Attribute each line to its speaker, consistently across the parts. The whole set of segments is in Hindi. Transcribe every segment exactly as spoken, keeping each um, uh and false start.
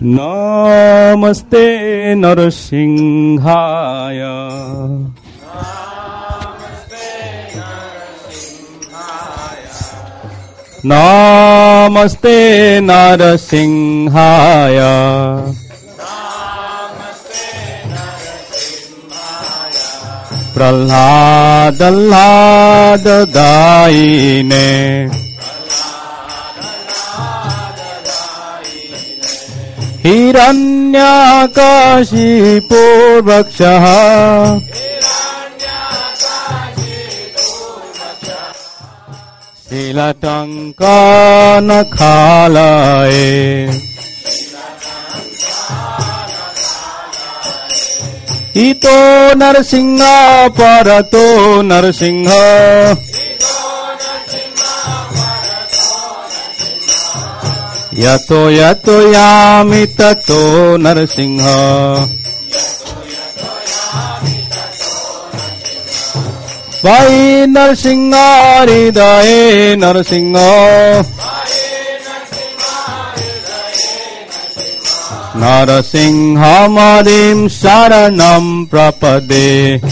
Speaker 1: नमस्ते नरसिंहाय नमस्ते नरसिंहाय प्रह्लादल्लाददायिने हिरण्यकशिपो वक्षः शीलटङ्कनखालये इतो नरसिंह परतो नरसिंह यतो यतो यामि ततो नरसिंह वै नरसिंह हृदये नरसिंह नरसिंहमदिं शरणं प्रपदे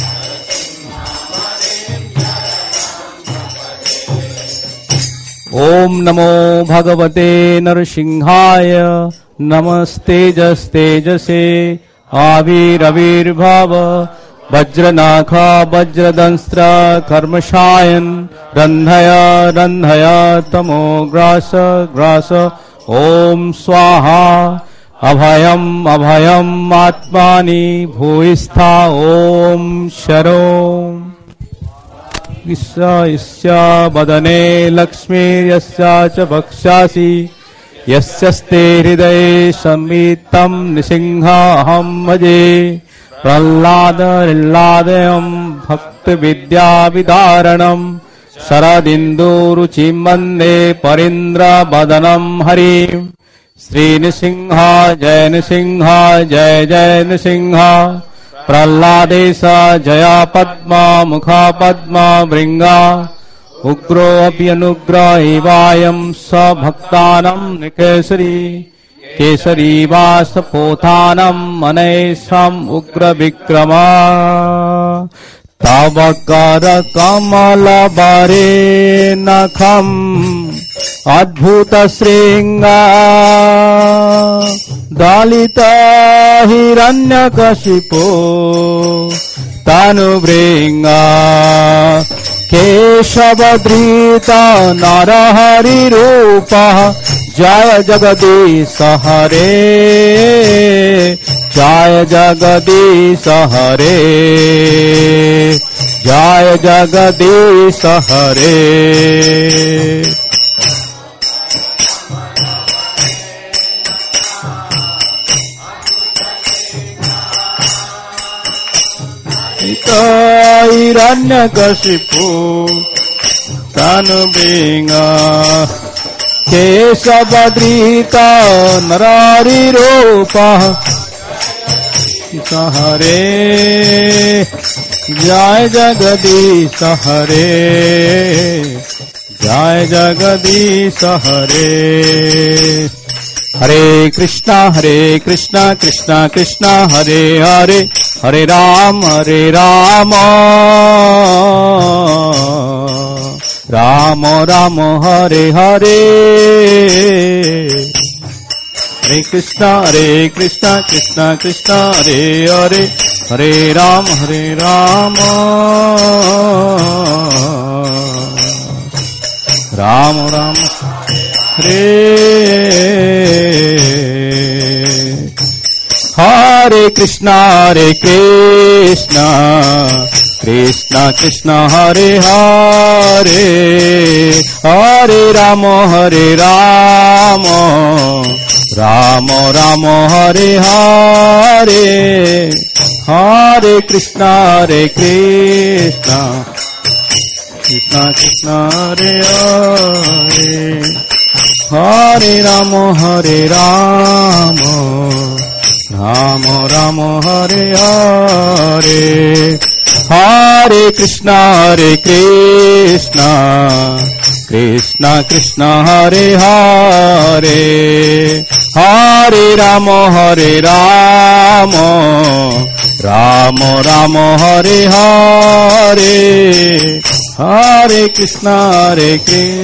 Speaker 1: ओम नमो भगवते नरसिंहाय नमस्तेजस्तेजसे आविरविर्भव वज्रनाख वज्रदंस्त्र कर्मशायन रन्धय रन्धय तमो ग्रास ग्रास ओम स्वाहा अभयम अभयम आत्मानि भूयिष्ठा ओम शरो ईशा ईशा वदने लक्ष्मी यस्या च वक्षासि यस्यस्ते हृदये संवित्तं नृसिंहमहं भजे प्रह्लादं भक्तविद्याविदारणं शरदिन्दुरुचिं वन्दे परीन्द्रवदनं हरिं श्रीनृसिंह जय नृसिंह जय जय नृसिंह प्रह्लादेश जया पद्मा मुखा पद्मा भृंगा उग्रोऽप्यनुग्रहीवायं स भक्तानां निकेसरी केसरी वासपोथानम् अनैषाम् उग्रविक्रमा तव करकमलबरे नखम् अद्भुतशृङ्गा दलित हिरण्यकशिपो तनुभृङ्गा केशवधृत नरहरिरूपः जय जगदीश हरे जय जगदीश हरे जय जगदीश हरे हिरण्यकशिपु तनुभृङ्गा केशवधृत नरहरिरूपः हरे जय जगदीश हरे जय जगदीश हरे हरे कृष्णा हरे कृष्णा कृष्णा कृष्णा हरे हरे हरे राम हरे राम राम राम हरे हरे हरे कृष्णा हरे कृष्णा कृष्णा कृष्णा हरे हरे हरे राम हरे राम राम राम हरे हरे कृष्णा हरे कृष्णा कृष्णा कृष्णा हरे हरे हरे राम हरे राम राम राम हरे हरे हरे कृष्णा हरे कृष्णा कृष्णा कृष्णा हरे हरे हरे राम हरे राम राम राम हरे हरे हरे कृष्णा हरे कृष्णा कृष्णा कृष्णा हरे हरे हरे राम हरे राम राम राम हरे हरे हरे कृष्णा हरे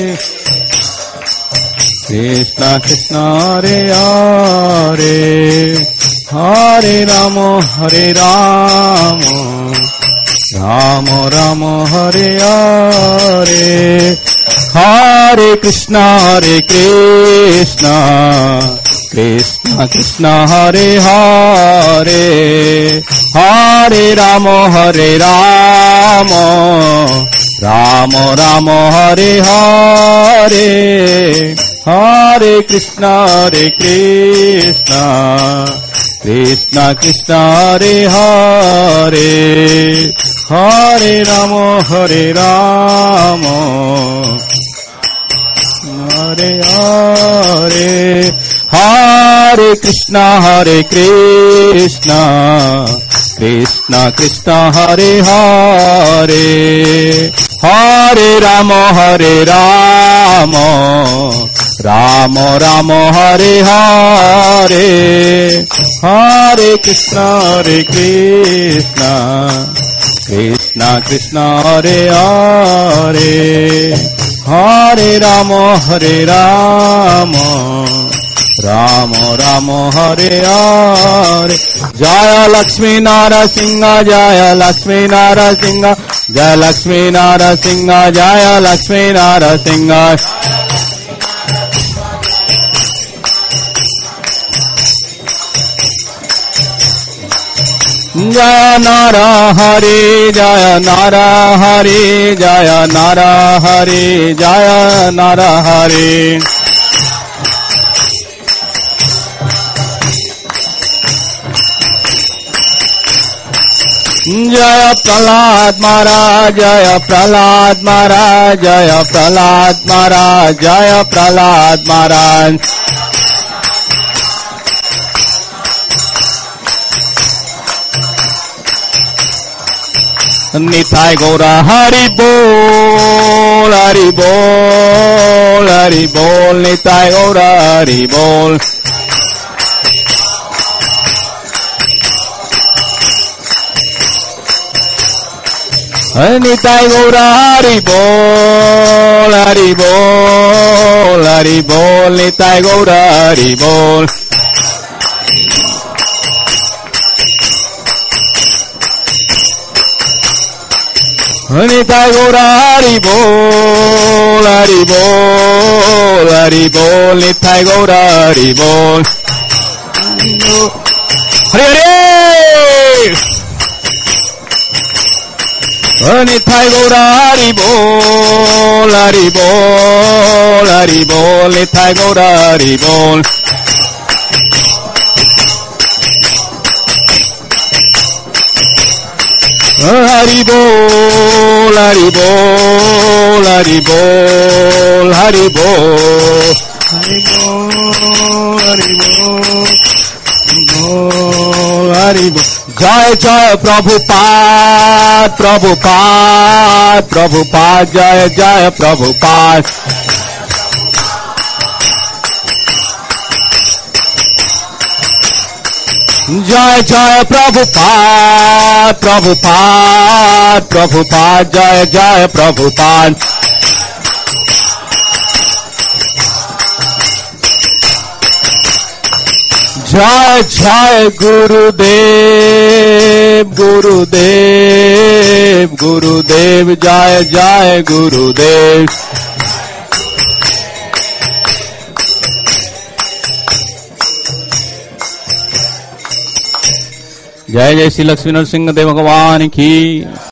Speaker 1: कृष्णा कृष्णा हरे हरे हरे राम हरे राम राम राम हरे हरे हरे कृष्णा हरे कृष्णा कृष्णा कृष्णा हरे हरे हरे राम हरे राम राम राम हरे हरे हरे कृष्णा हरे कृष्णा कृष्णा कृष्णा हरे हरे हरे राम हरे राम हरे हरे हरे कृष्णा हरे कृष्णा कृष्णा कृष्णा हरे हरे हरे राम हरे राम राम राम हरे हरे हरे कृष्णा हरे कृष्णा कृष्णा कृष्णा हरे हरे हरे राम हरे राम राम राम हरे हरे जय लक्ष्मी नारसिंह जय लक्ष्मी नारसिंह जय लक्ष्मी नारसिंह जय लक्ष्मी नारसिंह जय नार हरि जय नार हरि जय नार हरि जय नार हरि जय प्रहलाद महाराज जय प्रहलाद महाराज जय प्रहलाद महाराज जय प्रहलाद महाराज निताय गौरा हरि बोल हरि बोल हरि बोल निताय गौरा हरि बोल निताय गौरा हरि बोल हरि बोल हरि बोल निताय गौरा हरि बोल निताय गौरा हरि बोल हरि बोल हरि बोल निताय गौरा हरि बोल हरे हरे निताय गौरा हरि बोल हरि बोल हरि बोल निताय गौरा हरि बोल हरि बोल हरि बोल हरि बोल हरि बोल हरि बोल हरि बोल बोल हरि बोल जय जय प्रभुपाद प्रभुपाद प्रभुपाद जय जय प्रभुपाद जय जय प्रभुपाद प्रभुपाद प्रभुपाद जय जय प्रभुपाद जय जय गुरुदेव गुरुदेव गुरुदेव जय जय गुरुदेव जय जय श्री लक्ष्मी नरसिंह देव भगवान की।